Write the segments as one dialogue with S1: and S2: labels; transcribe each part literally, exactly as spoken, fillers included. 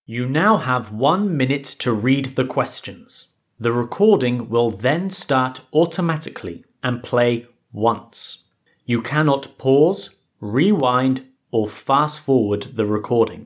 S1: You now have one minute to read the questions. The recording will then start automatically and play once. You cannot pause, rewind, or fast forward the recording.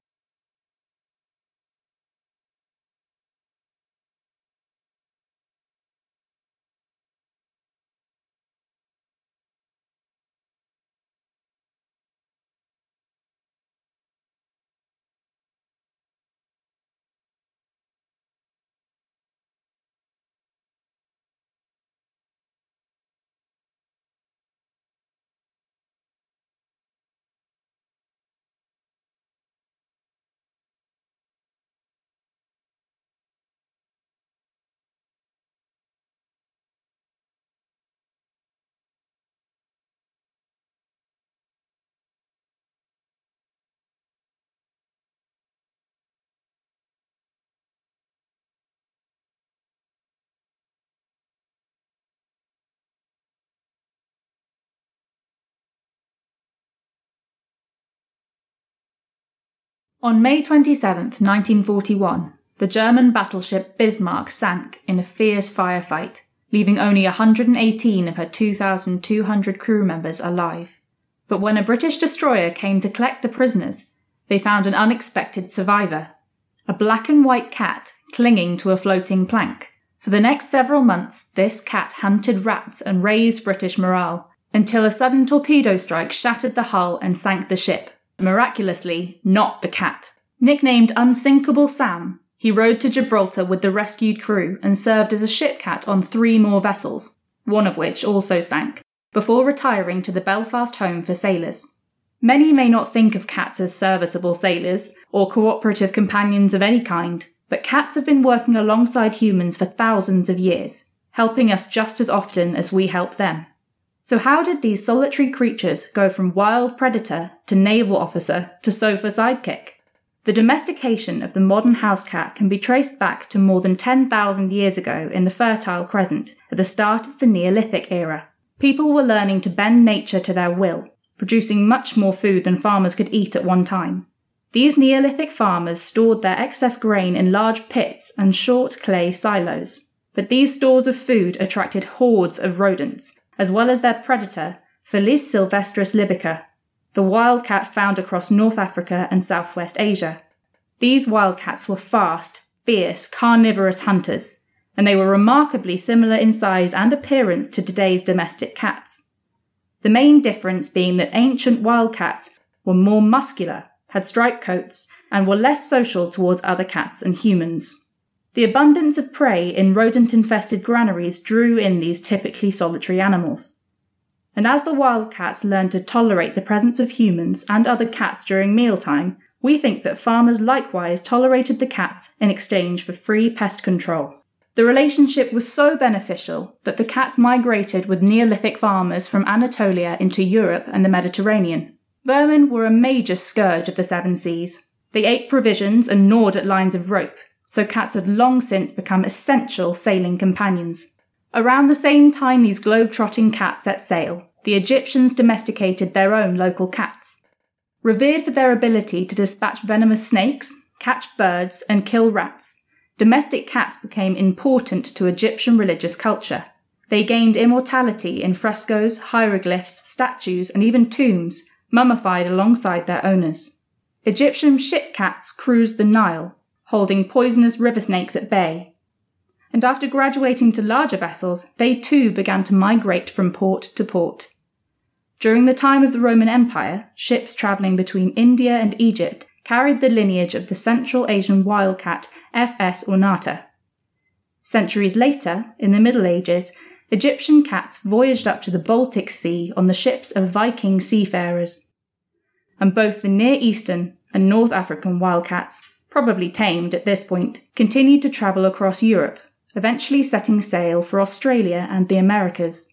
S2: On May twenty-seventh, nineteen forty-one, the German battleship Bismarck sank in a fierce firefight, leaving only one hundred eighteen of her two thousand two hundred crew members alive. But when a British destroyer came to collect the prisoners, they found an unexpected survivor, a black and white cat clinging to a floating plank. For the next several months, this cat hunted rats and raised British morale, until a sudden torpedo strike shattered the hull and sank the ship. Miraculously, not the cat. Nicknamed Unsinkable Sam, he rode to Gibraltar with the rescued crew and served as a ship cat on three more vessels, one of which also sank, before retiring to the Belfast Home for Sailors. Many may not think of cats as serviceable sailors or cooperative companions of any kind, but cats have been working alongside humans for thousands of years, helping us just as often as we help them. So how did these solitary creatures go from wild predator to naval officer to sofa sidekick? The domestication of the modern house cat can be traced back to more than ten thousand years ago in the Fertile Crescent, at the start of the Neolithic era. People were learning to bend nature to their will, producing much more food than farmers could eat at one time. These Neolithic farmers stored their excess grain in large pits and short clay silos. But these stores of food attracted hordes of rodents, as well as their predator, Felis sylvestris libica, the wildcat found across North Africa and Southwest Asia. These wildcats were fast, fierce, carnivorous hunters, and they were remarkably similar in size and appearance to today's domestic cats. The main difference being that ancient wildcats were more muscular, had striped coats, and were less social towards other cats and humans. The abundance of prey in rodent-infested granaries drew in these typically solitary animals. And as the wildcats learned to tolerate the presence of humans and other cats during mealtime, we think that farmers likewise tolerated the cats in exchange for free pest control. The relationship was so beneficial that the cats migrated with Neolithic farmers from Anatolia into Europe and the Mediterranean. Vermin were a major scourge of the seven seas. They ate provisions and gnawed at lines of rope, so cats had long since become essential sailing companions. Around the same time these globe-trotting cats set sail, the Egyptians domesticated their own local cats. Revered for their ability to dispatch venomous snakes, catch birds, and kill rats, domestic cats became important to Egyptian religious culture. They gained immortality in frescoes, hieroglyphs, statues, and even tombs, mummified alongside their owners. Egyptian ship cats cruised the Nile, holding poisonous river snakes at bay. And after graduating to larger vessels, they too began to migrate from port to port. During the time of the Roman Empire, ships travelling between India and Egypt carried the lineage of the Central Asian wildcat F S ornata. Centuries later, in the Middle Ages, Egyptian cats voyaged up to the Baltic Sea on the ships of Viking seafarers. And both the Near Eastern and North African wildcats, probably tamed at this point, continued to travel across Europe, eventually setting sail for Australia and the Americas.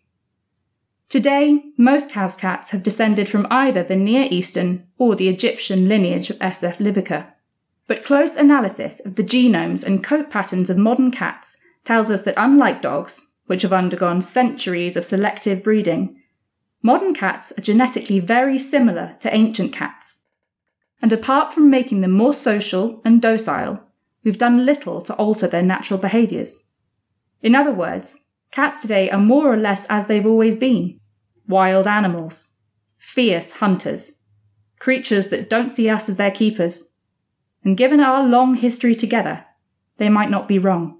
S2: Today, most house cats have descended from either the Near Eastern or the Egyptian lineage of S F libica. But close analysis of the genomes and coat patterns of modern cats tells us that unlike dogs, which have undergone centuries of selective breeding, modern cats are genetically very similar to ancient cats. And apart from making them more social and docile, we've done little to alter their natural behaviours. In other words, cats today are more or less as they've always been. Wild animals. Fierce hunters. Creatures that don't see us as their keepers. And given our long history together, they might not be wrong.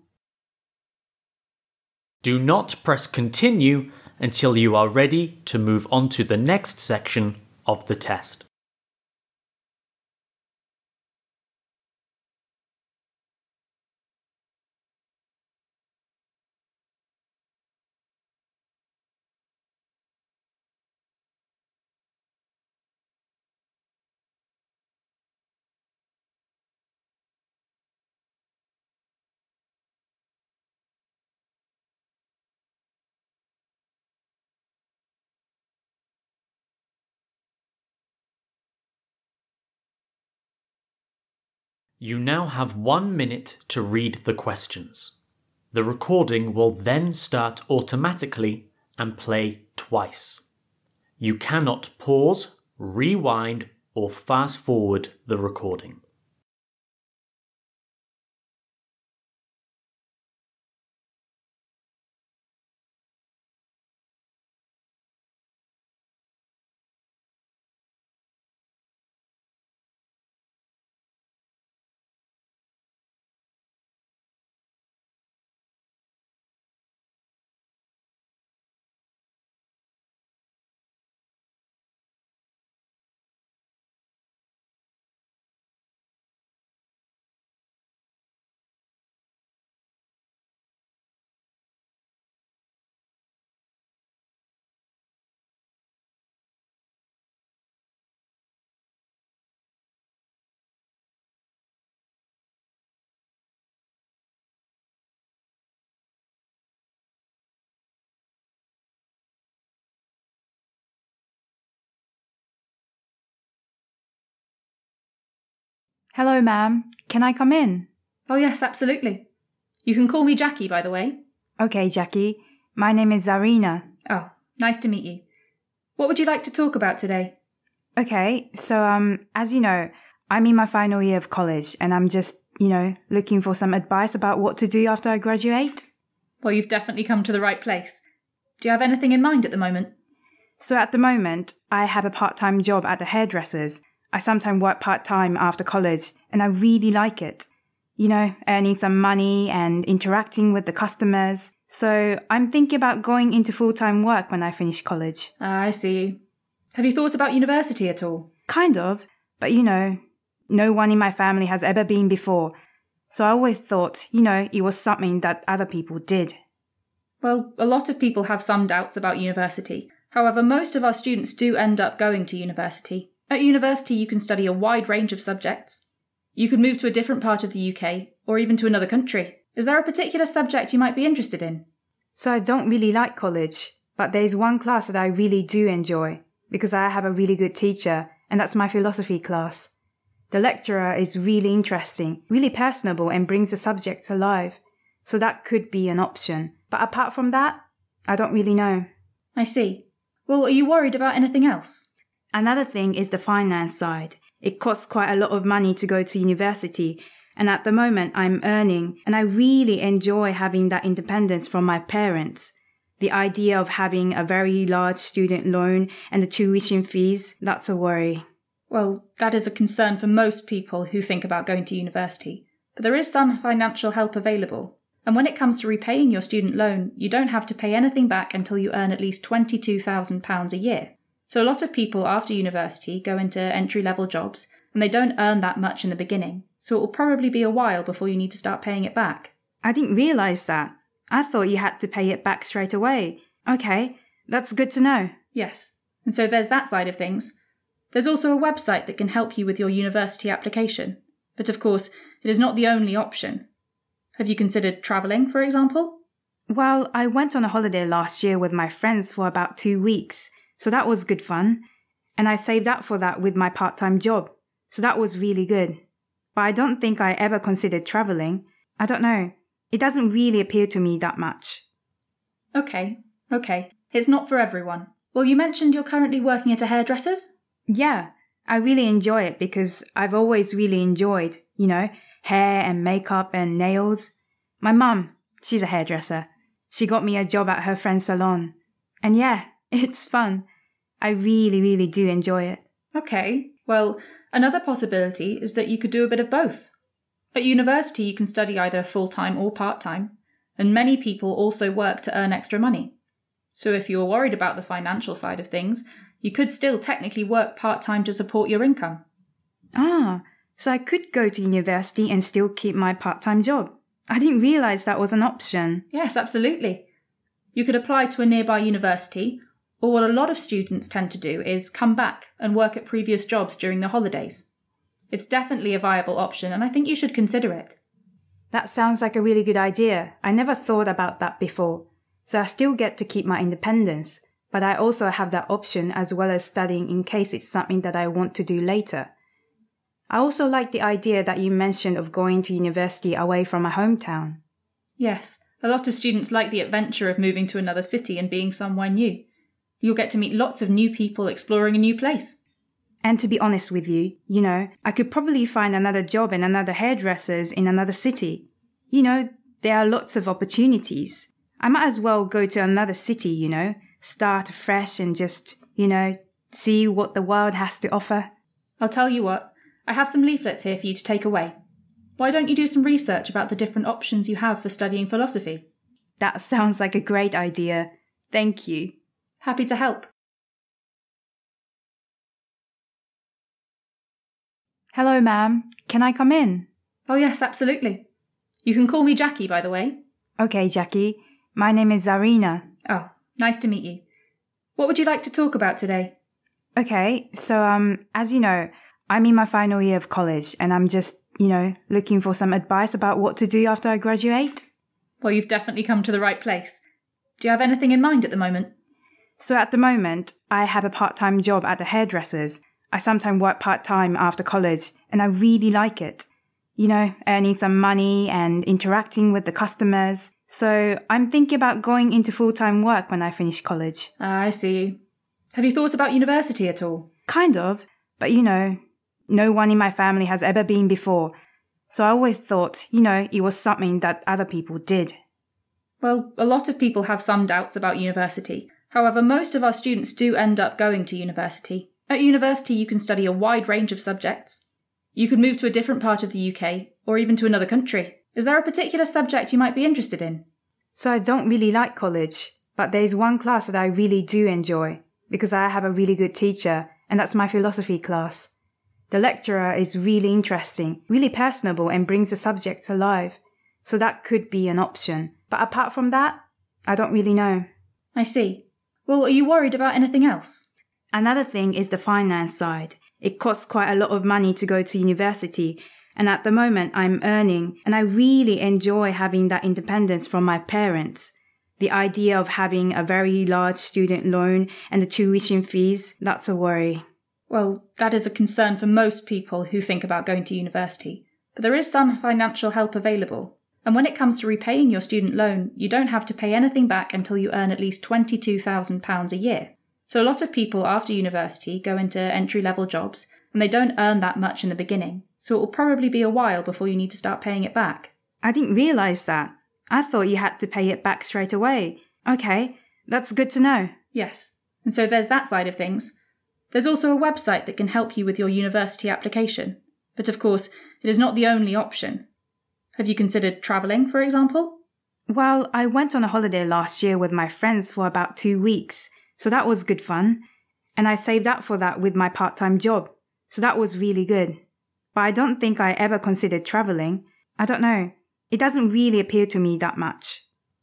S1: Do not press continue until you are ready to move on to the next section of the test. You now have one minute to read the questions. The recording will then start automatically and play twice. You cannot pause, rewind, or fast forward the recording.
S3: Hello, ma'am. Can I come in?
S2: Oh yes, absolutely. You can call me Jackie, by the way.
S3: Okay, Jackie. My name is Zarina.
S2: Oh, nice to meet you. What would you like to talk about today?
S3: Okay, so um, as you know, I'm in my final year of college and I'm just, you know, looking for some advice about what to do after I graduate.
S2: Well, you've definitely come to the right place. Do you have anything in mind at the moment?
S3: So at the moment, I have a part-time job at the hairdresser's. I sometimes work part-time after college and I really like it. You know, earning some money and interacting with the customers. So I'm thinking about going into full-time work when I finish college.
S2: Ah, I see. Have you thought about university at all?
S3: Kind of, but you know, no one in my family has ever been before. So I always thought, you know, it was something that other people did.
S2: Well, a lot of people have some doubts about university. However, most of our students do end up going to university. At university, you can study a wide range of subjects. You could move to a different part of the U K, or even to another country. Is there a particular subject you might be interested in?
S3: So I don't really like college, but there's one class that I really do enjoy, because I have a really good teacher, and that's my philosophy class. The lecturer is really interesting, really personable, and brings the subject alive. So that could be an option. But apart from that, I don't really know.
S2: I see. Well, are you worried about anything else?
S3: Another thing is the finance side. It costs quite a lot of money to go to university, and at the moment I'm earning, and I really enjoy having that independence from my parents. The idea of having a very large student loan and the tuition fees, that's a worry.
S2: Well, that is a concern for most people who think about going to university, but there is some financial help available. And when it comes to repaying your student loan, you don't have to pay anything back until you earn at least twenty-two thousand pounds a year. So a lot of people after university go into entry-level jobs, and they don't earn that much in the beginning, so it will probably be a while before you need to start paying it back.
S3: I didn't realise that. I thought you had to pay it back straight away. Okay, that's good to know.
S2: Yes, and so there's that side of things. There's also a website that can help you with your university application. But of course, it is not the only option. Have you considered travelling, for example?
S3: Well, I went on a holiday last year with my friends for about two weeks. So that was good fun. And I saved up for that with my part-time job. So that was really good. But I don't think I ever considered travelling. I don't know. It doesn't really appeal to me that much.
S2: Okay, okay. It's not for everyone. Well, you mentioned you're currently working at a hairdresser's?
S3: Yeah. I really enjoy it because I've always really enjoyed, you know, hair and makeup and nails. My mum, she's a hairdresser. She got me a job at her friend's salon. And yeah, it's fun. I really, really do enjoy it.
S2: Okay, well, another possibility is that you could do a bit of both. At university, you can study either full-time or part-time, and many people also work to earn extra money. So if you're worried about the financial side of things, you could still technically work part-time to support your income.
S3: Ah, so I could go to university and still keep my part-time job. I didn't realise that was an option.
S2: Yes, absolutely. You could apply to a nearby university, or what a lot of students tend to do is come back and work at previous jobs during the holidays. It's definitely a viable option, and I think you should consider it.
S3: That sounds like a really good idea. I never thought about that before. So I still get to keep my independence, but I also have that option as well as studying in case it's something that I want to do later. I also like the idea that you mentioned of going to university away from my hometown.
S2: Yes, a lot of students like the adventure of moving to another city and being somewhere new. You'll get to meet lots of new people exploring a new place.
S3: And to be honest with you, you know, I could probably find another job in another hairdresser's in another city. You know, there are lots of opportunities. I might as well go to another city, you know, start fresh and just, you know, see what the world has to offer.
S2: I'll tell you what, I have some leaflets here for you to take away. Why don't you do some research about the different options you have for studying philosophy?
S3: That sounds like a great idea. Thank you.
S2: Happy to help.
S3: Hello, ma'am. Can I come in?
S2: Oh yes, absolutely. You can call me Jackie, by the way.
S3: Okay, Jackie. My name is Zarina.
S2: Oh, nice to meet you. What would you like to talk about today?
S3: Okay, so um, as you know, I'm in my final year of college and I'm just, you know, looking for some advice about what to do after I graduate.
S2: Well, you've definitely come to the right place. Do you have anything in mind at the moment?
S3: So at the moment, I have a part-time job at the hairdresser's. I sometimes work part-time after college and I really like it. You know, earning some money and interacting with the customers. So I'm thinking about going into full-time work when I finish college.
S2: Ah, I see. Have you thought about university at all?
S3: Kind of, but you know, no one in my family has ever been before. So I always thought, you know, it was something that other people did.
S2: Well, a lot of people have some doubts about university. However, most of our students do end up going to university. At university, you can study a wide range of subjects. You could move to a different part of the U K, or even to another country. Is there a particular subject you might be interested in?
S3: So I don't really like college, but there's one class that I really do enjoy, because I have a really good teacher, and that's my philosophy class. The lecturer is really interesting, really personable, and brings the subject alive. So that could be an option. But apart from that, I don't really know.
S2: I see. Well, are you worried about anything else?
S3: Another thing is the finance side. It costs quite a lot of money to go to university, and at the moment I'm earning, and I really enjoy having that independence from my parents. The idea of having a very large student loan and the tuition fees, that's a worry.
S2: Well, that is a concern for most people who think about going to university, but there is some financial help available. And when it comes to repaying your student loan, you don't have to pay anything back until you earn at least twenty-two thousand pounds a year. So a lot of people after university go into entry-level jobs, and they don't earn that much in the beginning, so it will probably be a while before you need to start paying it back.
S3: I didn't realise that. I thought you had to pay it back straight away. Okay, that's good to know.
S2: Yes, and so there's that side of things. There's also a website that can help you with your university application. But of course, it is not the only option. Have you considered travelling, for example?
S3: Well, I went on a holiday last year with my friends for about two weeks. So that was good fun. And I saved up for that with my part-time job. So that was really good. But I don't think I ever considered travelling. I don't know. It doesn't really appeal to me that much.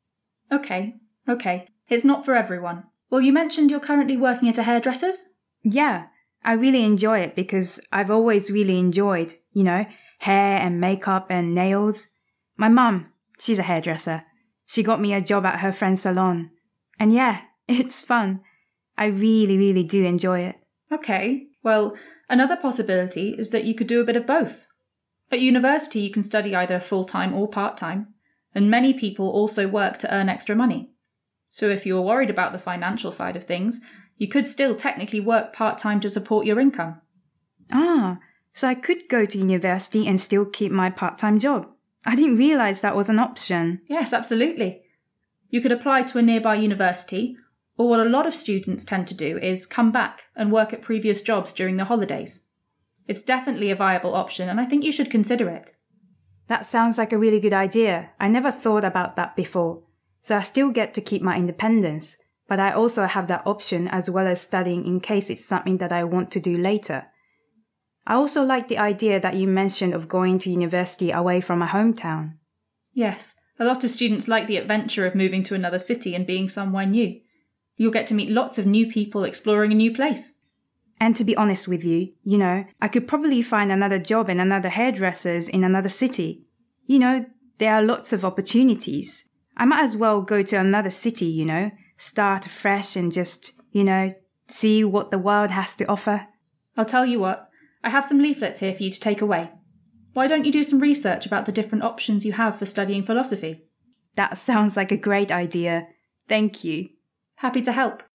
S2: Okay, okay. It's not for everyone. Well, you mentioned you're currently working at a hairdresser's?
S3: Yeah, I really enjoy it because I've always really enjoyed, you know, hair and makeup and nails. My mum, she's a hairdresser. She got me a job at her friend's salon. And yeah, it's fun. I really, really do enjoy it.
S2: Okay, well, another possibility is that you could do a bit of both. At university, you can study either full-time or part-time, and many people also work to earn extra money. So if you're worried about the financial side of things, you could still technically work part-time to support your income.
S3: Ah, so I could go to university and still keep my part-time job. I didn't realise that was an option.
S2: Yes, absolutely. You could apply to a nearby university, or what a lot of students tend to do is come back and work at previous jobs during the holidays. It's definitely a viable option, and I think you should consider it.
S3: That sounds like a really good idea. I never thought about that before. So I still get to keep my independence, but I also have that option as well as studying in case it's something that I want to do later. I also like the idea that you mentioned of going to university away from my hometown.
S2: Yes, a lot of students like the adventure of moving to another city and being somewhere new. You'll get to meet lots of new people exploring a new place.
S3: And to be honest with you, you know, I could probably find another job in another hairdresser's in another city. You know, there are lots of opportunities. I might as well go to another city, you know, start fresh and just, you know, see what the world has to offer.
S2: I'll tell you what, I have some leaflets here for you to take away. Why don't you do some research about the different options you have for studying philosophy?
S3: That sounds like a great idea. Thank you.
S2: Happy to help.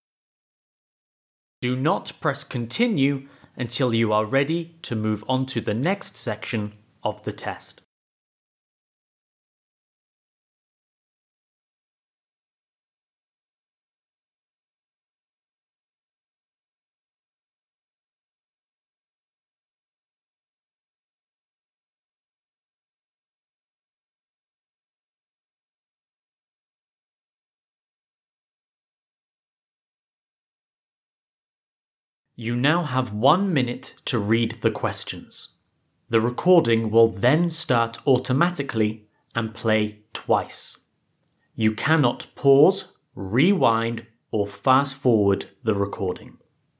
S1: Do not press continue until you are ready to move on to the next section of the test. You now have one minute to read the questions. The recording will then start automatically and play twice. You cannot pause, rewind, or fast forward the recording.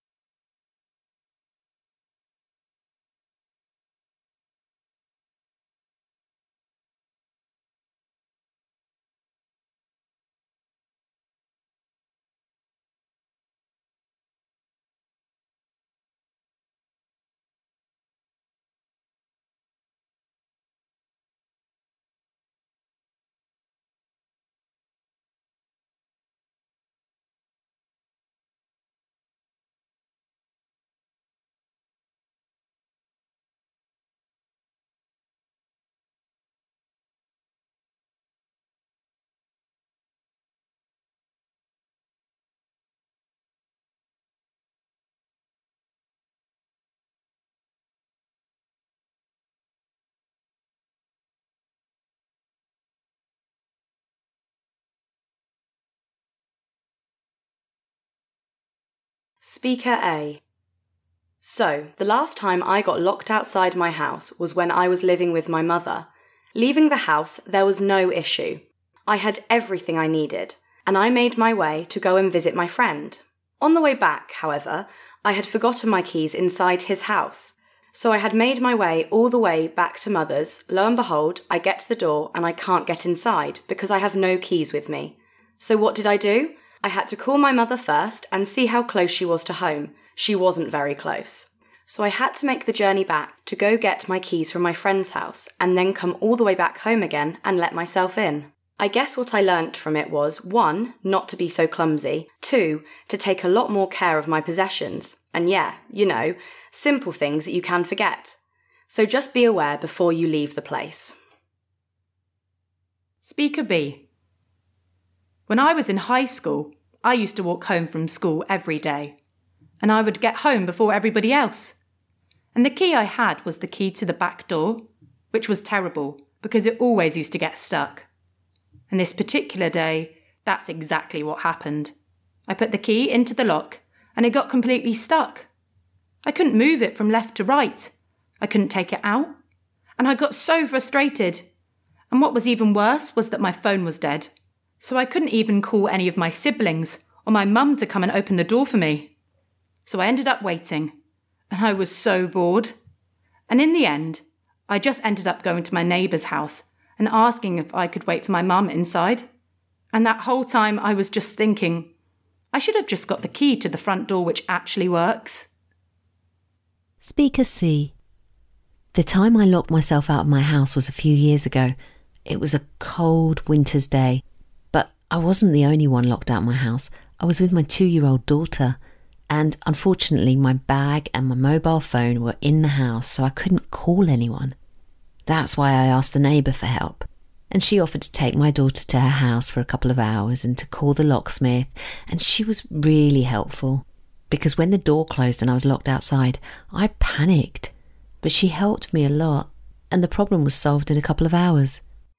S4: Speaker A. So, the last time I got locked outside my house was when I was living with my mother. Leaving the house, there was no issue. I had everything I needed, and I made my way to go and visit my friend. On the way back, however, I had forgotten my keys inside his house. So I had made my way all the way back to mother's. Lo and behold, I get to the door and I can't get inside because I have no keys with me. So what did I do? I had to call my mother first and see how close she was to home. She wasn't very close. So I had to make the journey back to go get my keys from my friend's house and then come all the way back home again and let myself in. I guess what I learnt from it was, one, not to be so clumsy, two, to take a lot more care of my possessions, and yeah, you know, simple things that you can forget. So just be aware before you leave the place.
S5: Speaker B. When I was in high school, I used to walk home from school every day, and I would get home before everybody else. And the key I had was the key to the back door, which was terrible because it always used to get stuck. And this particular day, that's exactly what happened. I put the key into the lock, and it got completely stuck. I couldn't move it from left to right. I couldn't take it out, and I got so frustrated. And what was even worse was that my phone was dead. So I couldn't even call any of my siblings or my mum to come and open the door for me. So I ended up waiting, and I was so bored. And in the end, I just ended up going to my neighbour's house and asking if I could wait for my mum inside. And that whole time I was just thinking, I should have just got the key to the front door which actually works.
S6: Speaker C. The time I locked myself out of my house was a few years ago. It was a cold winter's day. I wasn't the only one locked out of my house. I was with my two-year-old daughter, And unfortunately, my bag and my mobile phone were in the house, so I couldn't call anyone. That's why I asked the neighbour for help. And she offered to take my daughter to her house for a couple of hours and to call the locksmith. And she was really helpful. Because when the door closed and I was locked outside, I panicked. But she helped me a lot. And the problem was solved in a couple of hours.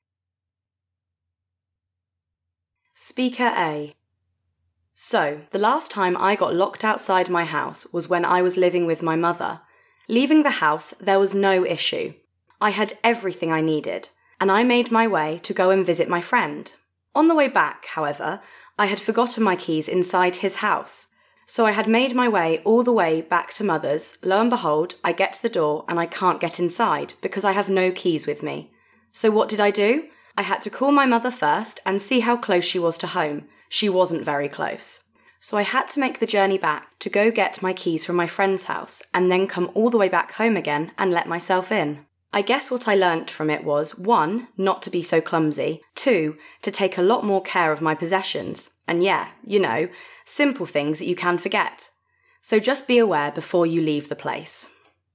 S4: Speaker A. So, the last time I got locked outside my house was when I was living with my mother. Leaving the house, there was no issue. I had everything I needed, and I made my way to go and visit my friend. On the way back, however, I had forgotten my keys inside his house. So I had made my way all the way back to Mother's. Lo and behold, I get to the door and I can't get inside because I have no keys with me. So what did I do? I had to call my mother first and see how close she was to home. She wasn't very close. So I had to make the journey back to go get my keys from my friend's house and then come all the way back home again and let myself in. I guess what I learnt from it was, one, not to be so clumsy, two, to take a lot more care of my possessions, and yeah, you know, simple things that you can forget. So just be aware before you leave the place.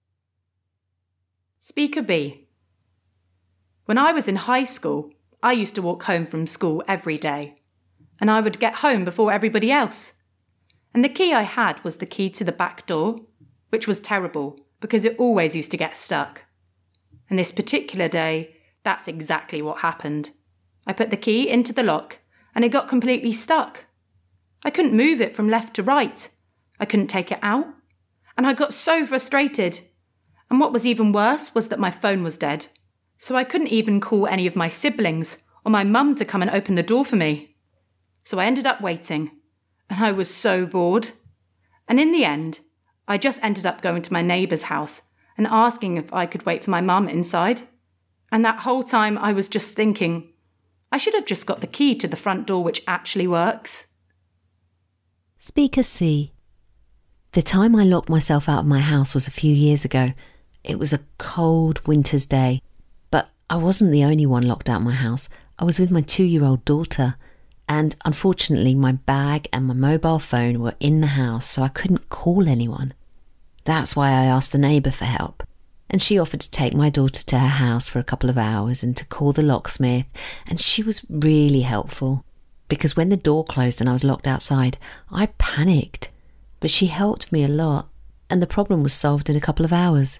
S5: Speaker B. When I was in high school, I used to walk home from school every day, and I would get home before everybody else. And the key I had was the key to the back door, which was terrible because it always used to get stuck. And this particular day, that's exactly what happened. I put the key into the lock and it got completely stuck. I couldn't move it from left to right. I couldn't take it out. And I got so frustrated. And what was even worse was that my phone was dead. So I couldn't even call any of my siblings or my mum to come and open the door for me. So I ended up waiting. And I was so bored. And in the end, I just ended up going to my neighbour's house and asking if I could wait for my mum inside. And that whole time I was just thinking, I should have just got the key to the front door which actually works.
S6: Speaker C. The time I locked myself out of my house was a few years ago. It was a cold winter's day. But I wasn't the only one locked out of my house. I was with my two-year-old daughter. And unfortunately, my bag and my mobile phone were in the house, so I couldn't call anyone. That's why I asked the neighbour for help. And she offered to take my daughter to her house for a couple of hours and to call the locksmith. And she was really helpful. Because when the door closed and I was locked outside, I panicked. But she helped me a lot. And the problem was solved in a couple of hours.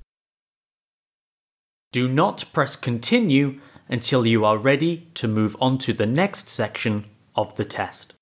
S1: Do not press continue until you are ready to move on to the next section of the test.